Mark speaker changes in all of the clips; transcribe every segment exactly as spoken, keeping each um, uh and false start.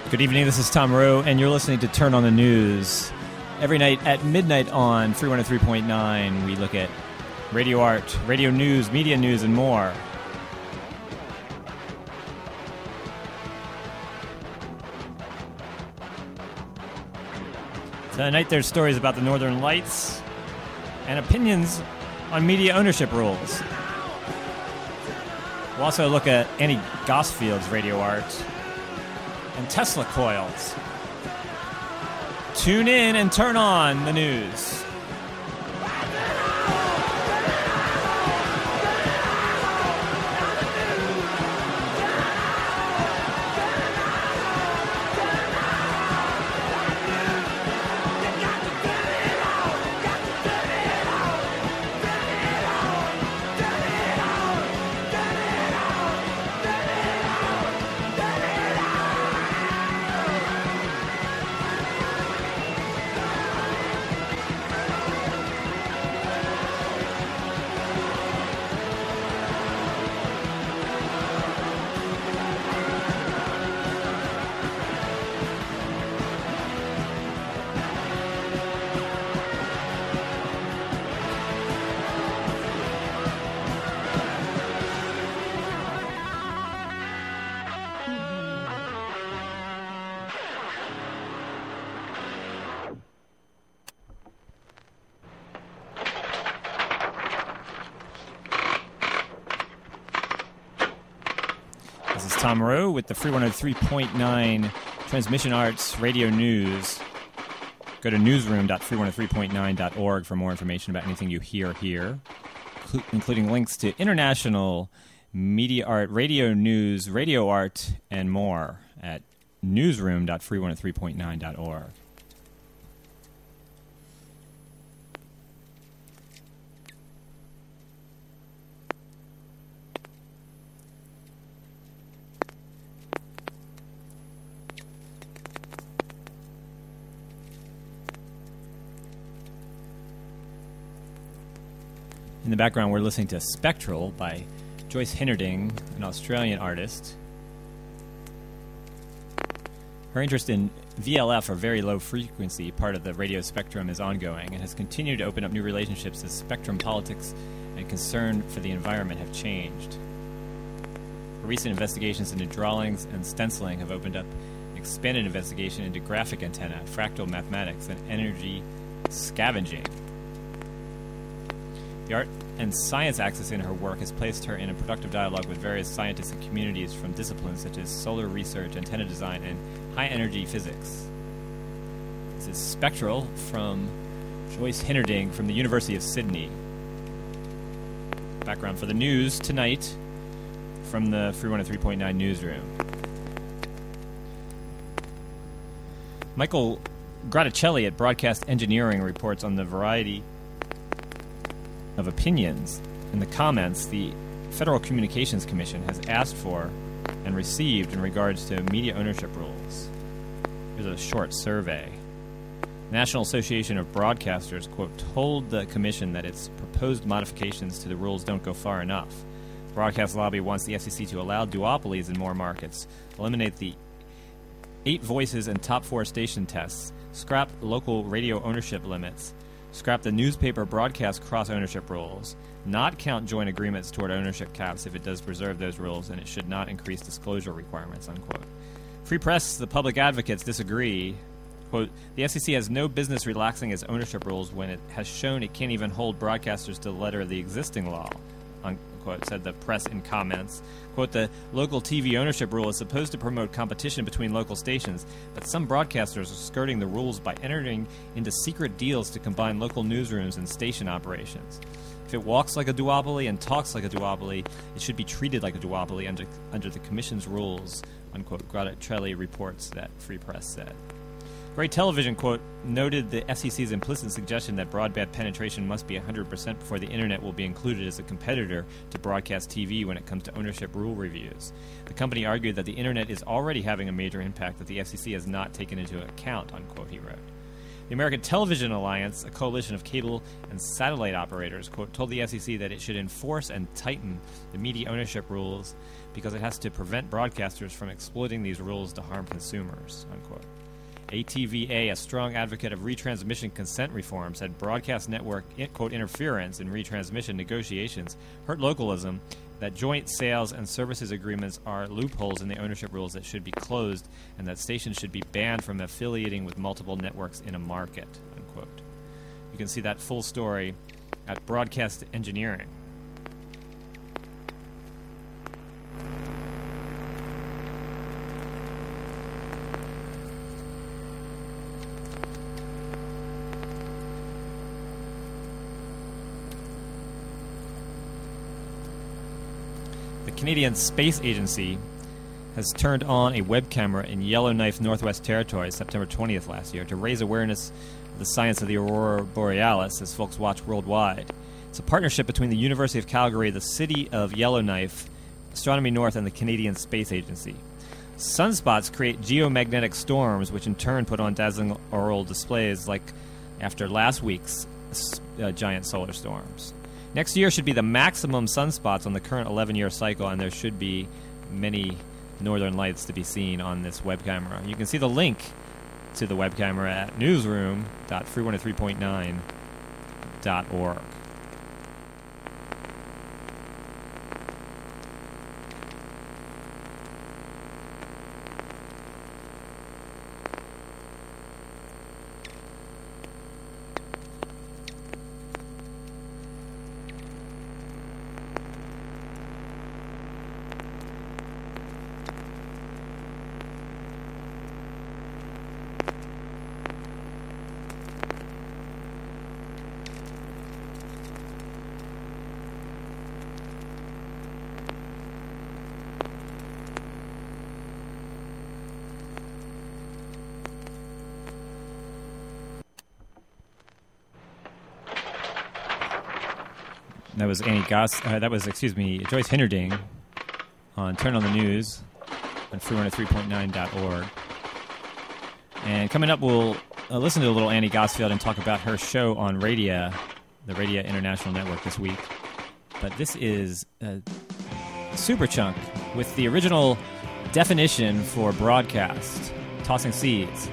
Speaker 1: Good evening, this is Tom Rowe, and you're listening to Turn on the News. Every night at midnight on Free one oh three point nine, we look at radio art, radio news, media news, and more. Tonight there's stories about the Northern Lights and opinions on media ownership rules. We'll also look at Annie Gosfield's radio art and Tesla coils. Tune in and turn on the news. Tom Rowe with the Free one oh three point nine Transmission Arts Radio News. Go to newsroom dot free one oh three point nine dot org for more information about anything you hear here, including links to international media art, radio news, radio art, and more at newsroom dot free one oh three point nine dot org. In the background, we're listening to Spectral by Joyce Hennerding, an Australian artist. Her interest in V L F, or very low frequency, part of the radio spectrum, is ongoing and has continued to open up new relationships as spectrum politics and concern for the environment have changed. Her recent investigations into drawings and stenciling have opened up an expanded investigation into graphic antenna, fractal mathematics, and energy scavenging. The art and science axis in her work has placed her in a productive dialogue with various scientists and communities from disciplines such as solar research, antenna design, and high-energy physics. This is Spectral from Joyce Hennerding from the University of Sydney. Background for the news tonight from the Free one oh three point nine newsroom. Michael Graticelli at Broadcast Engineering reports on the variety of opinions. In the comments, the Federal Communications Commission has asked for and received in regards to media ownership rules. Here's a short survey. The National Association of Broadcasters, quote, told the Commission that its proposed modifications to the rules don't go far enough. The broadcast lobby wants the F C C to allow duopolies in more markets, eliminate the eight voices and top four station tests, scrap local radio ownership limits, scrap the newspaper broadcast cross-ownership rules, not count joint agreements toward ownership caps if it does preserve those rules, and it should not increase disclosure requirements, unquote. Free Press, the public advocates, disagree. Quote, the F C C has no business relaxing its ownership rules when it has shown it can't even hold broadcasters to the letter of the existing law, unquote, said the press in comments. Quote, the local T V ownership rule is supposed to promote competition between local stations, but some broadcasters are skirting the rules by entering into secret deals to combine local newsrooms and station operations. If it walks like a duopoly and talks like a duopoly, it should be treated like a duopoly under, under the Commission's rules, unquote, Graticelli reports that Free Press said. Gray Television, quote, noted the F C C's implicit suggestion that broadband penetration must be one hundred percent before the Internet will be included as a competitor to broadcast T V when it comes to ownership rule reviews. The company argued that the Internet is already having a major impact that the F C C has not taken into account, unquote, he wrote. The American Television Alliance, a coalition of cable and satellite operators, quote, told the F C C that it should enforce and tighten the media ownership rules because it has to prevent broadcasters from exploiting these rules to harm consumers, unquote. A T V A, a strong advocate of retransmission consent reform, said broadcast network, quote, interference in retransmission negotiations hurt localism, that joint sales and services agreements are loopholes in the ownership rules that should be closed, and that stations should be banned from affiliating with multiple networks in a market, unquote. You can see that full story at Broadcast Engineering. The Canadian Space Agency has turned on a web camera in Yellowknife, Northwest Territories, September twentieth last year, to raise awareness of the science of the aurora borealis as folks watch worldwide. It's a partnership between the University of Calgary, the City of Yellowknife, Astronomy North, and the Canadian Space Agency. Sunspots create geomagnetic storms, which in turn put on dazzling auroral displays like after last week's uh, giant solar storms. Next year should be the maximum sunspots on the current eleven-year cycle, and there should be many northern lights to be seen on this web camera. You can see the link to the web camera at newsroom dot free one oh three point nine dot org. That was Annie Goss. Uh, that was, excuse me, Joyce Hinderding on Turn on the News on free one oh three point nine dot org. And coming up, we'll uh, listen to a little Annie Gosfield and talk about her show on Radia, the Radia International Network this week. But this is a super chunk with the original definition for broadcast, Tossing Seeds.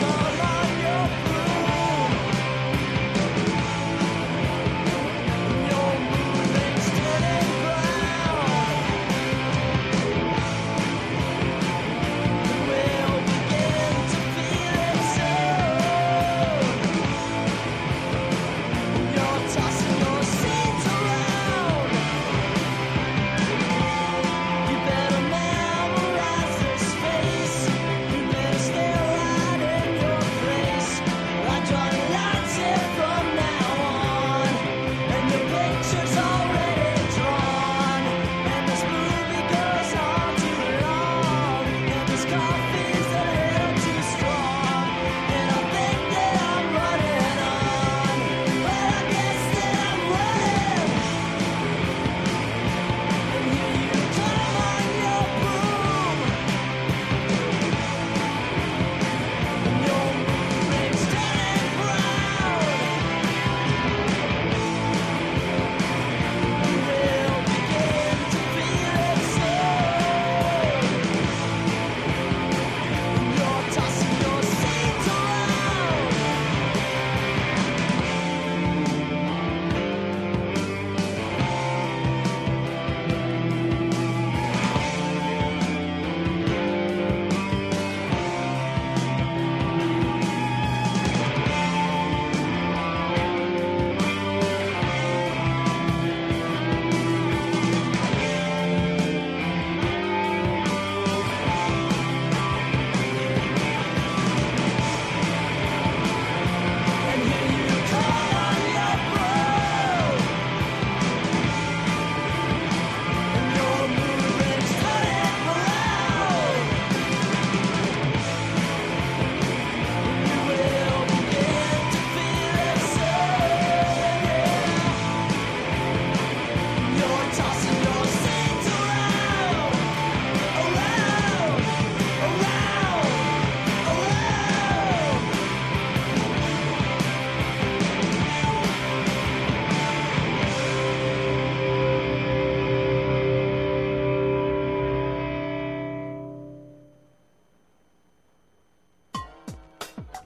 Speaker 2: Your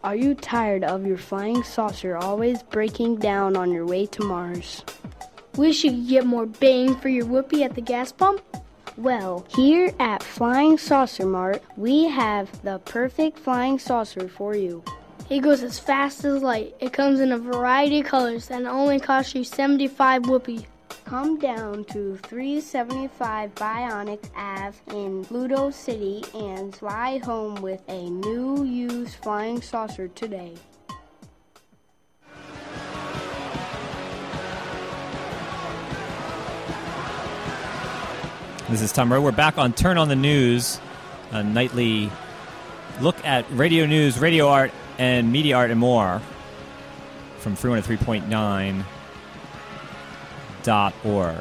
Speaker 2: Are you tired of your flying saucer always breaking down on your way to Mars?
Speaker 3: Wish you could get more bang for your whoopee at the gas pump?
Speaker 2: Well, here at Flying Saucer Mart, we have the perfect flying saucer for you.
Speaker 3: It goes as fast as light. It comes in a variety of colors and it only costs you seventy-five whoopee.
Speaker 2: Come down to three seventy-five Bionic Ave in Pluto City and fly home with a new used flying saucer today.
Speaker 1: This is Tom Rowe. We're back on Turn on the News, a nightly look at radio news, radio art, and media art and more from Free one oh three point nine dot org.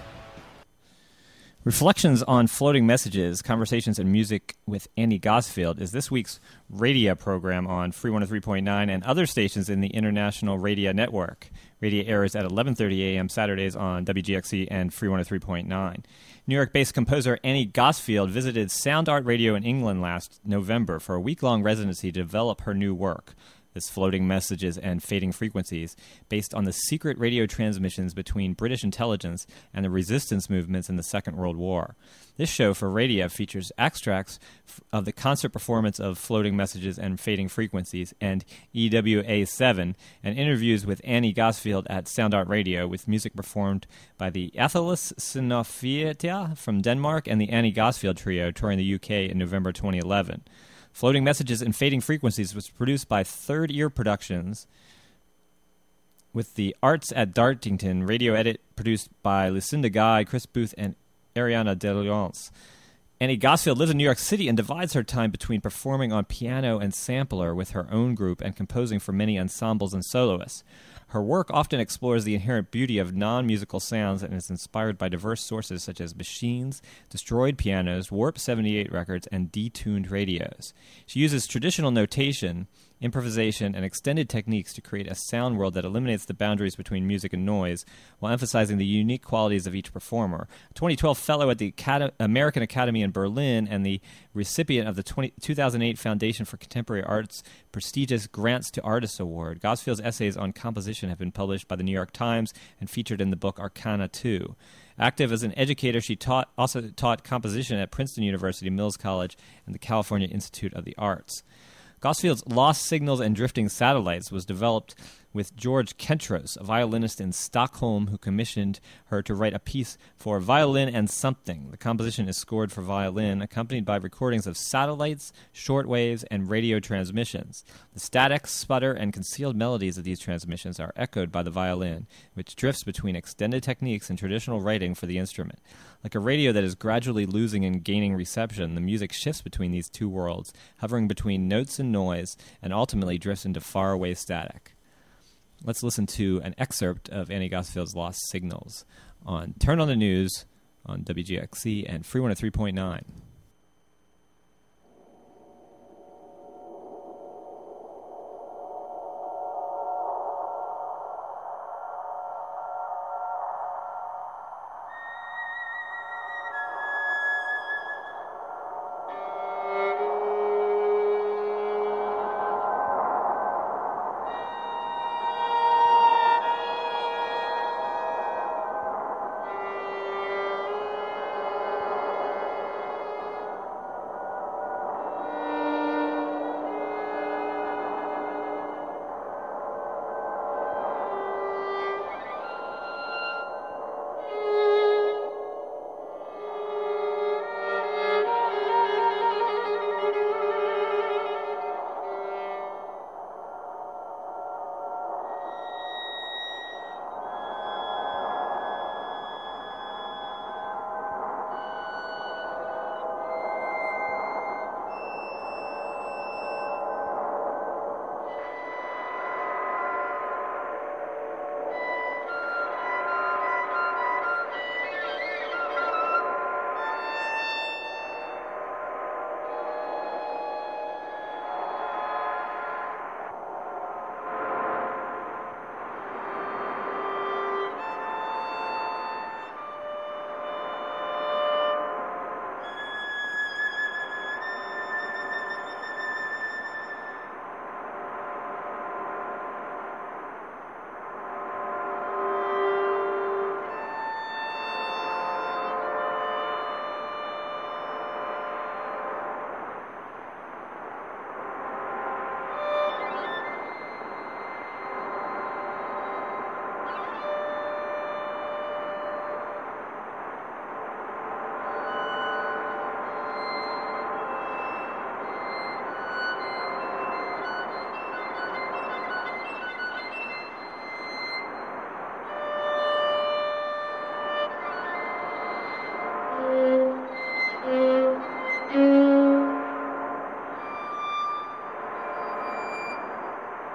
Speaker 1: Reflections on Floating Messages, Conversations and Music with Andy Gosfield is this week's radio program on Free one oh three point nine and other stations in the International Radio Network. Radio airs at eleven thirty a.m. Saturdays on W G X C and Free one oh three point nine. New York-based composer Annie Gosfield visited Sound Art Radio in England last November for a week-long residency to develop her new work, This Floating Messages and Fading Frequencies, based on the secret radio transmissions between British intelligence and the resistance movements in the Second World War. This show for radio features extracts of the concert performance of Floating Messages and Fading Frequencies and E W A seven, and interviews with Annie Gosfield at Sound Art Radio, with music performed by the Athelis Sinfonia from Denmark and the Annie Gosfield Trio touring the U K in November twenty eleven. Floating Messages and Fading Frequencies was produced by Third Ear Productions, with the Arts at Dartington radio edit produced by Lucinda Guy, Chris Booth, and Ariana DeLeonce. Annie Gosfield lives in New York City and divides her time between performing on piano and sampler with her own group and composing for many ensembles and soloists. Her work often explores the inherent beauty of non-musical sounds and is inspired by diverse sources such as machines, destroyed pianos, Warp seventy-eight records, and detuned radios. She uses traditional notation, improvisation, and extended techniques to create a sound world that eliminates the boundaries between music and noise while emphasizing the unique qualities of each performer. A twenty twelve fellow at the Acad- American Academy in Berlin and the recipient of the twenty- two thousand eight Foundation for Contemporary Arts prestigious Grants to Artists Award, Gosfield's essays on composition have been published by the New York Times and featured in the book Arcana two. Active as an educator, she taught also taught composition at Princeton University, Mills College, and the California Institute of the Arts. Gosfield's Lost Signals and Drifting Satellites was developed with George Kentros, a violinist in Stockholm who commissioned her to write a piece for Violin and Something. The composition is scored for violin, accompanied by recordings of satellites, shortwaves, and radio transmissions. The static, sputter, and concealed melodies of these transmissions are echoed by the violin, which drifts between extended techniques and traditional writing for the instrument. Like a radio that is gradually losing and gaining reception, the music shifts between these two worlds, hovering between notes and noise, and ultimately drifts into faraway static. Let's listen to an excerpt of Annie Gosfield's Lost Signals on Turn on the News on W G X C and Free one oh three point nine.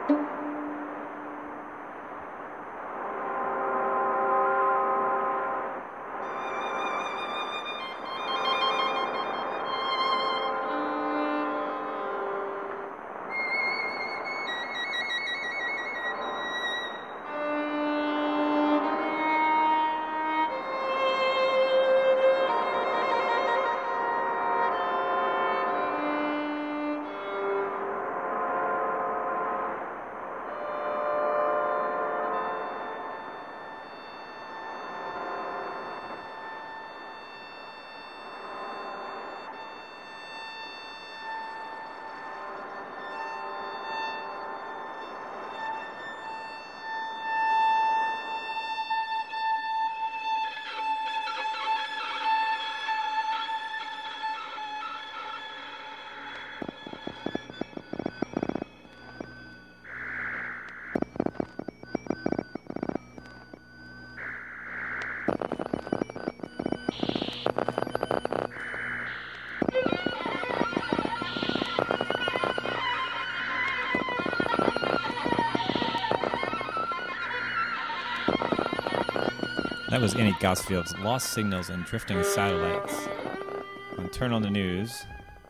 Speaker 1: That was Annie Gosfield's Lost Signals and Drifting Satellites on Turn on the News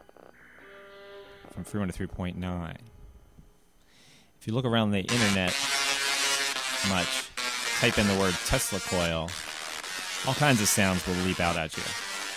Speaker 1: from three oh three point nine. If you look around the internet much, type in the word Tesla coil, all kinds of sounds will leap out at you.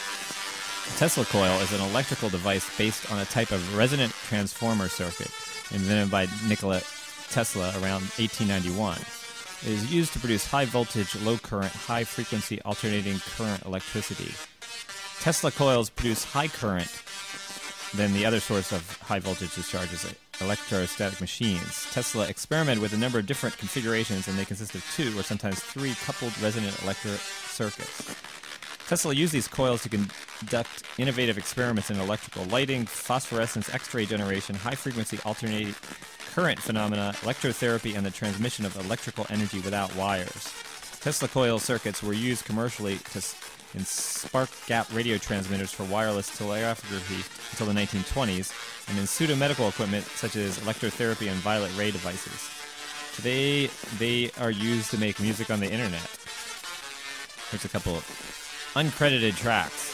Speaker 1: A Tesla coil is an electrical device based on a type of resonant transformer circuit invented by Nikola Tesla around eighteen ninety-one. It is used to produce high-voltage, low-current, high-frequency alternating current electricity. Tesla coils produce high current than the other source of high-voltage discharges, electrostatic machines. Tesla experimented with a number of different configurations, and they consist of two or sometimes three coupled resonant electric circuits. Tesla used these coils to conduct innovative experiments in electrical lighting, phosphorescence, X-ray generation, high-frequency alternating current phenomena, electrotherapy, and the transmission of electrical energy without wires. Tesla coil circuits were used commercially to, in spark-gap radio transmitters for wireless telegraphy until the nineteen twenties, and in pseudo-medical equipment such as electrotherapy and violet ray devices. Today, they are used to make music on the internet. Here's a couple of uncredited tracks.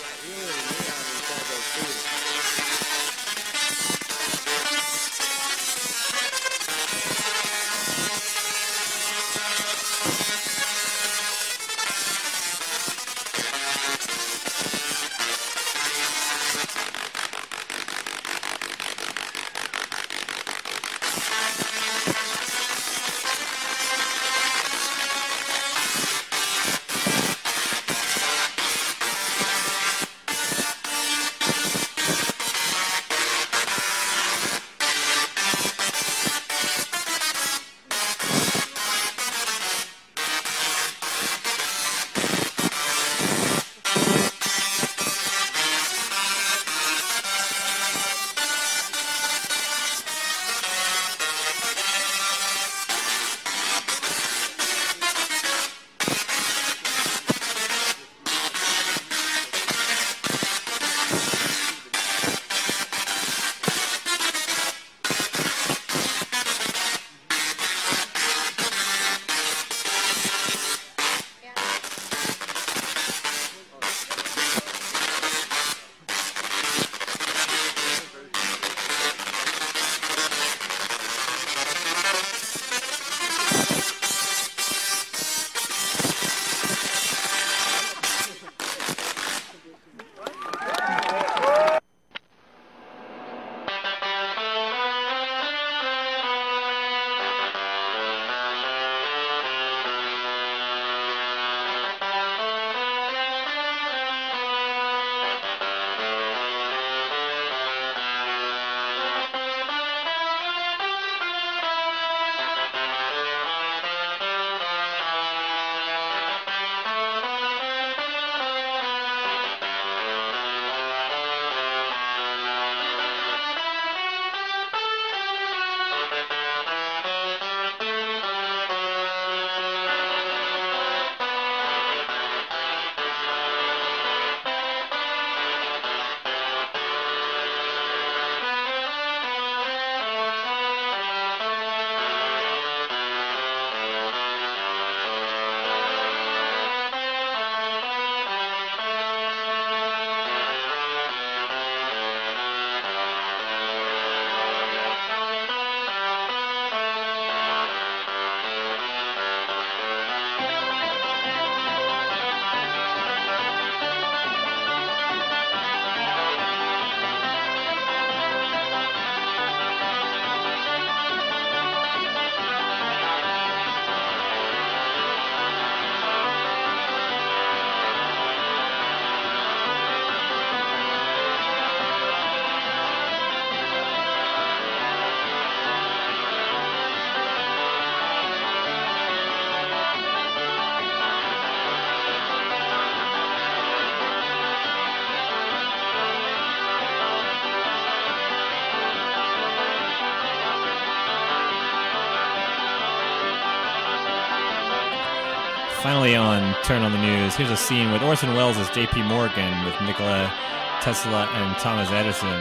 Speaker 1: Finally on Turn on the News, here's a scene with Orson Welles as J P Morgan with Nikola Tesla and Thomas Edison.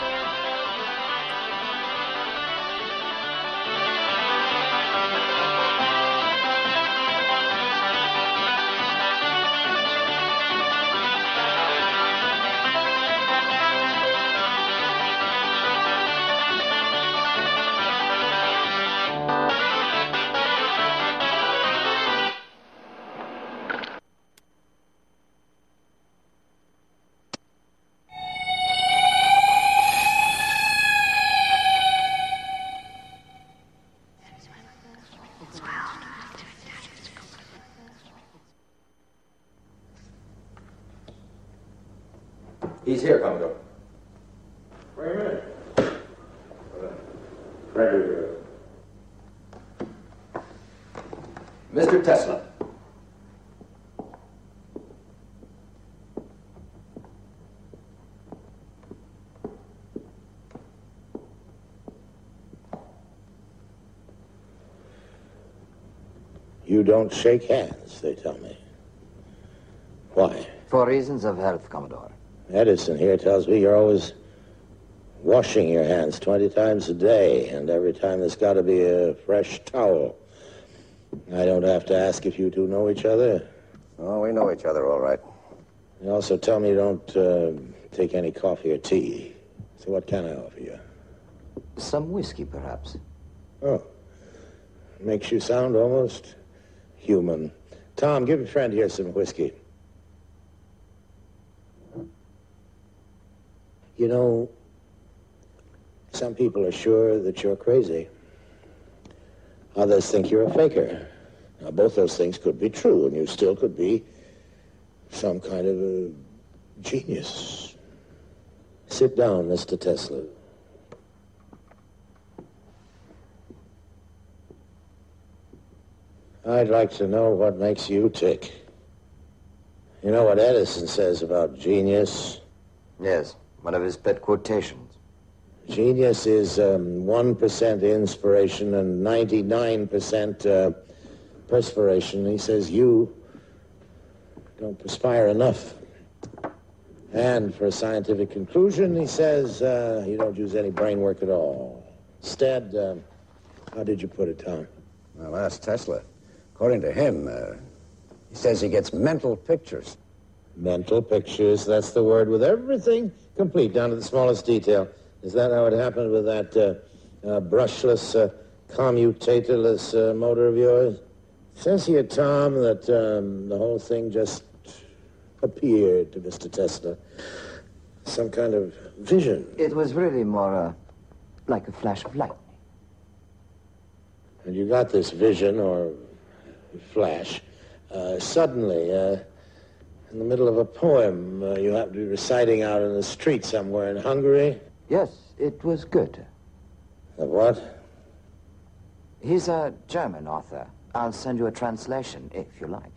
Speaker 4: He's here, Commodore. Wait a minute. Frederick. Mister Tesla.
Speaker 5: You don't shake hands, they tell me. Why?
Speaker 6: For reasons of health, Commodore.
Speaker 5: Edison here tells me you're always washing your hands twenty times a day, and every time there's got to be a fresh towel. I don't have to ask if you two know each other.
Speaker 6: Oh, we know each other all right.
Speaker 5: You also tell me you don't uh, take any coffee or tea. So what can I offer you?
Speaker 6: Some whiskey, perhaps.
Speaker 5: Oh. Makes you sound almost human. Tom, give your friend here some whiskey. You know, some people are sure that you're crazy. Others think you're a faker. Now, both those things could be true, and you still could be some kind of a genius. Sit down, Mister Tesla. I'd like to know what makes you tick. You know what Edison says about genius?
Speaker 6: Yes, one of his pet quotations.
Speaker 5: Genius is um, one percent inspiration and ninety-nine percent uh, perspiration. He says you don't perspire enough. And for a scientific conclusion, he says uh, you don't use any brain work at all. Instead, uh, how did you put it, Tom?
Speaker 7: Well, ask Tesla. According to him, uh, he says he gets mental pictures.
Speaker 5: Mental pictures, that's the word, with everything complete, down to the smallest detail. Is that how it happened with that uh, uh, brushless, uh, commutatorless uh, motor of yours? It says here, Tom, that um, the whole thing just appeared to Mister Tesla. Some kind of vision.
Speaker 6: It was really more uh, like a flash of lightning.
Speaker 5: And you got this vision, or flash, uh, suddenly, uh, in the middle of a poem uh, you happen to be reciting out in the street somewhere in Hungary.
Speaker 6: Yes, it was Goethe.
Speaker 5: Of what?
Speaker 6: He's a German author. I'll send you a translation, if you like.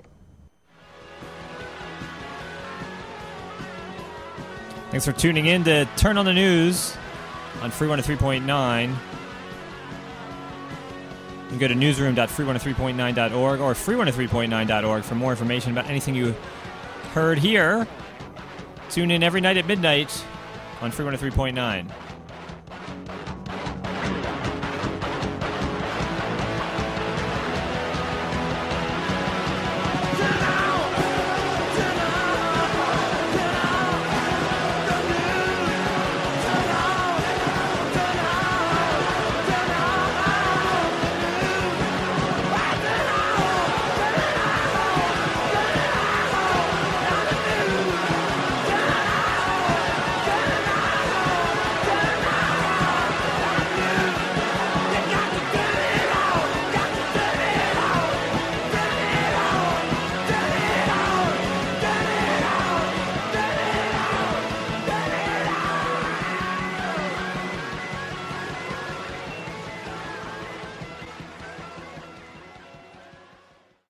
Speaker 1: Thanks for tuning in to Turn on the News on Free one oh three point nine. You can go to newsroom dot free one oh three point nine dot org or free one oh three point nine dot org for more information about anything you heard here. Tune in every night at midnight on Free one oh three point nine.